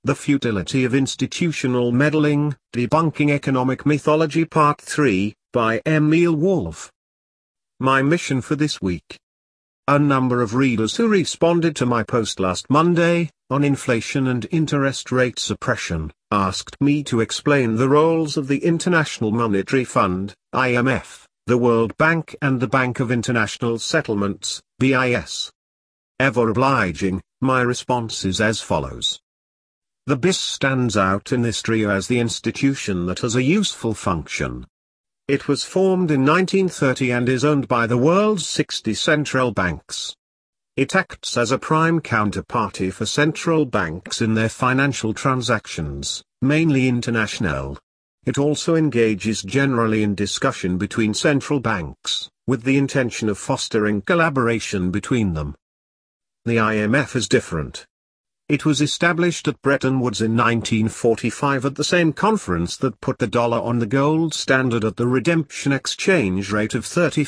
The Futility of Institutional Meddling, Debunking Economic Mythology Part 3, by Emil Wolf. My mission for this week. A number of readers who responded to my post last Monday, on inflation and interest rate suppression, asked me to explain the roles of the International Monetary Fund, IMF, the World Bank and the Bank of International Settlements, BIS. Ever obliging, my response is as follows. The BIS stands out in this trio as the institution that has a useful function. It was formed in 1930 and is owned by the world's 60 central banks. It acts as a prime counterparty for central banks in their financial transactions, mainly international. It also engages generally in discussion between central banks, with the intention of fostering collaboration between them. The IMF is different. It was established at Bretton Woods in 1945 at the same conference that put the dollar on the gold standard at the redemption exchange rate of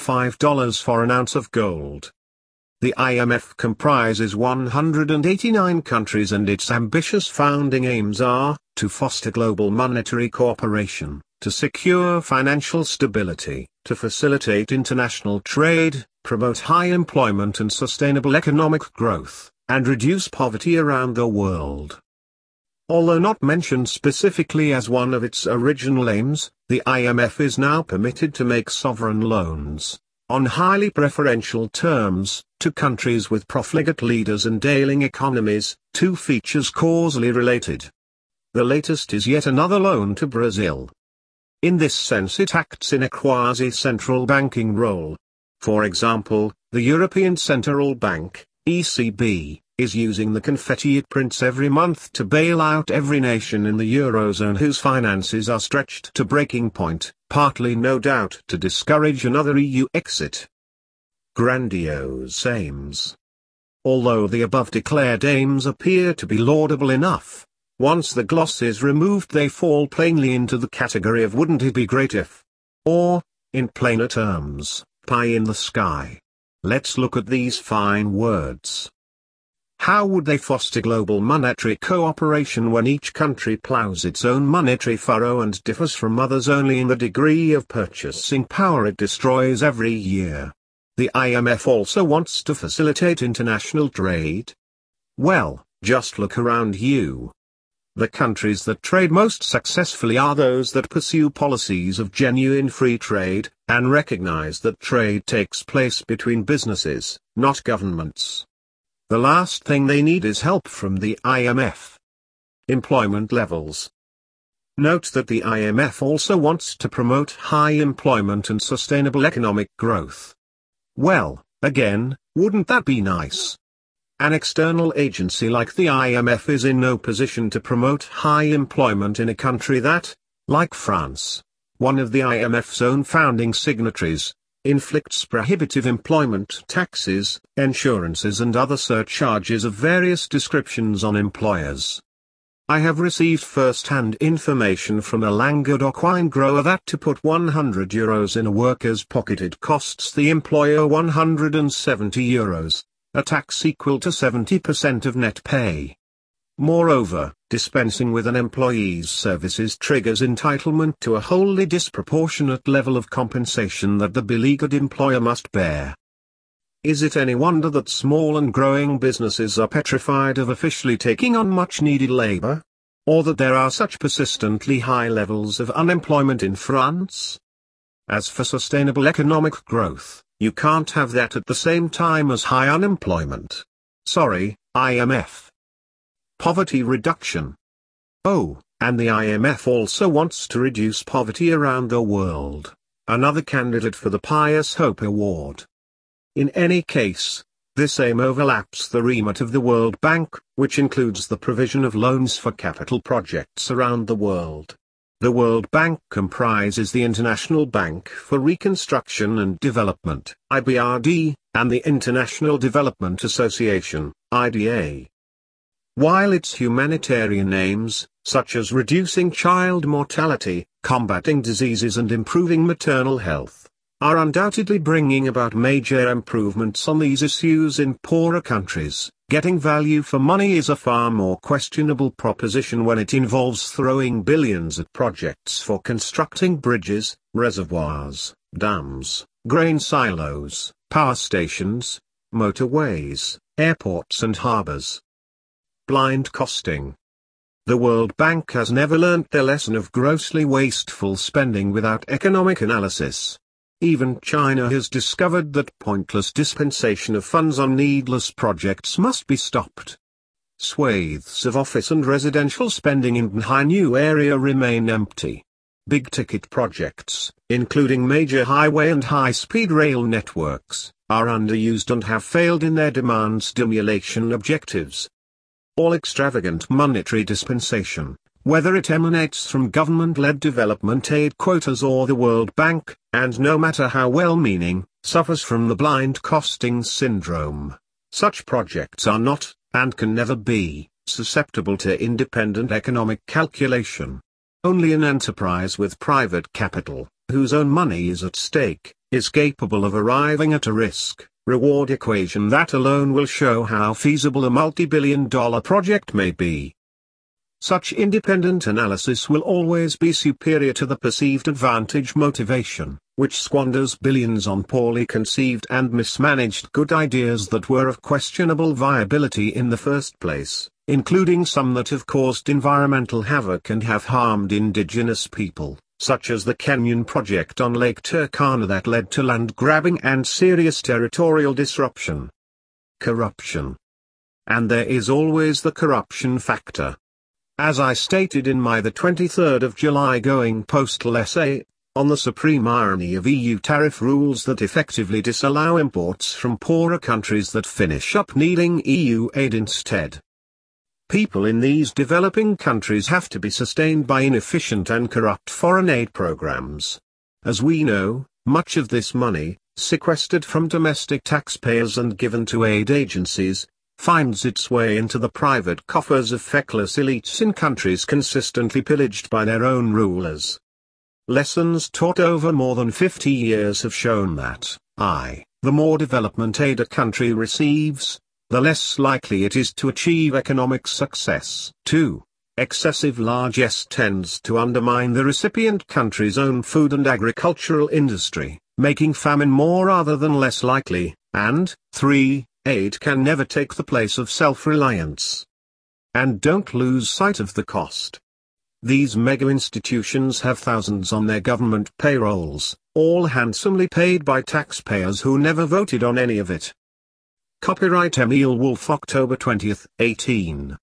$35 for an ounce of gold. The IMF comprises 189 countries and its ambitious founding aims are, to foster global monetary cooperation, to secure financial stability, to facilitate international trade, promote high employment and sustainable economic growth, and reduce poverty around the world. Although not mentioned specifically as one of its original aims, the IMF is now permitted to make sovereign loans, on highly preferential terms, to countries with profligate leaders and ailing economies, two features causally related. The latest is yet another loan to Brazil. In this sense it acts in a quasi-central banking role. For example, the European Central Bank, ECB, is using the confetti it prints every month to bail out every nation in the Eurozone whose finances are stretched to breaking point, partly no doubt to discourage another EU exit. Grandiose aims. Although the above declared aims appear to be laudable enough, once the gloss is removed they fall plainly into the category of wouldn't it be great if? Or, in plainer terms, pie in the sky. Let's look at these fine words. How would they foster global monetary cooperation when each country plows its own monetary furrow and differs from others only in the degree of purchasing power it destroys every year? The IMF also wants to facilitate international trade. Well, just look around you. The countries that trade most successfully are those that pursue policies of genuine free trade, and recognize that trade takes place between businesses, not governments. The last thing they need is help from the IMF. Employment levels. Note that the IMF also wants to promote high employment and sustainable economic growth. Well, again, wouldn't that be nice? An external agency like the IMF is in no position to promote high employment in a country that, like France, one of the IMF's own founding signatories, inflicts prohibitive employment taxes, insurances and other surcharges of various descriptions on employers. I have received first-hand information from a Languedoc wine grower that to put €100 in a worker's pocket it costs the employer €170. A tax equal to 70% of net pay. Moreover, dispensing with an employee's services triggers entitlement to a wholly disproportionate level of compensation that the beleaguered employer must bear. Is it any wonder that small and growing businesses are petrified of officially taking on much-needed labor? Or that there are such persistently high levels of unemployment in France? As for sustainable economic growth, you can't have that at the same time as high unemployment. Sorry, IMF. Poverty reduction. Oh, and the IMF also wants to reduce poverty around the world. Another candidate for the Pious Hope Award. In any case, this aim overlaps the remit of the World Bank, which includes the provision of loans for capital projects around the world. The World Bank comprises the International Bank for Reconstruction and Development, IBRD, and the International Development Association, IDA. While its humanitarian aims, such as reducing child mortality, combating diseases and improving maternal health, are undoubtedly bringing about major improvements on these issues in poorer countries. Getting value for money is a far more questionable proposition when it involves throwing billions at projects for constructing bridges, reservoirs, dams, grain silos, power stations, motorways, airports and harbors. Blind costing. The World Bank has never learnt their lesson of grossly wasteful spending without economic analysis. Even China has discovered that pointless dispensation of funds on needless projects must be stopped. Swathes of office and residential spending in the Hainou area remain empty. Big-ticket projects, including major highway and high-speed rail networks, are underused and have failed in their demand stimulation objectives. All extravagant monetary dispensation, whether it emanates from government-led development aid quotas or the World Bank, and no matter how well-meaning, suffers from the blind costing syndrome. Such projects are not, and can never be, susceptible to independent economic calculation. Only an enterprise with private capital, whose own money is at stake, is capable of arriving at a risk-reward equation that alone will show how feasible a multi-billion-dollar project may be. Such independent analysis will always be superior to the perceived advantage motivation, which squanders billions on poorly conceived and mismanaged good ideas that were of questionable viability in the first place, including some that have caused environmental havoc and have harmed indigenous people, such as the Kenyan project on Lake Turkana that led to land grabbing and serious territorial disruption. Corruption. And there is always the corruption factor. As I stated in my 23rd of July Going Postal essay, on the supreme irony of EU tariff rules that effectively disallow imports from poorer countries that finish up needing EU aid instead. People in these developing countries have to be sustained by inefficient and corrupt foreign aid programs. As we know, much of this money, sequestered from domestic taxpayers and given to aid agencies, finds its way into the private coffers of feckless elites in countries consistently pillaged by their own rulers. Lessons taught over more than 50 years have shown that, the more development aid a country receives, the less likely it is to achieve economic success. 2. Excessive largesse tends to undermine the recipient country's own food and agricultural industry, making famine more rather than less likely, and, 3. Aid can never take the place of self-reliance. And don't lose sight of the cost. These mega-institutions have thousands on their government payrolls, all handsomely paid by taxpayers who never voted on any of it. Copyright Emile Wolf, October 20, 18.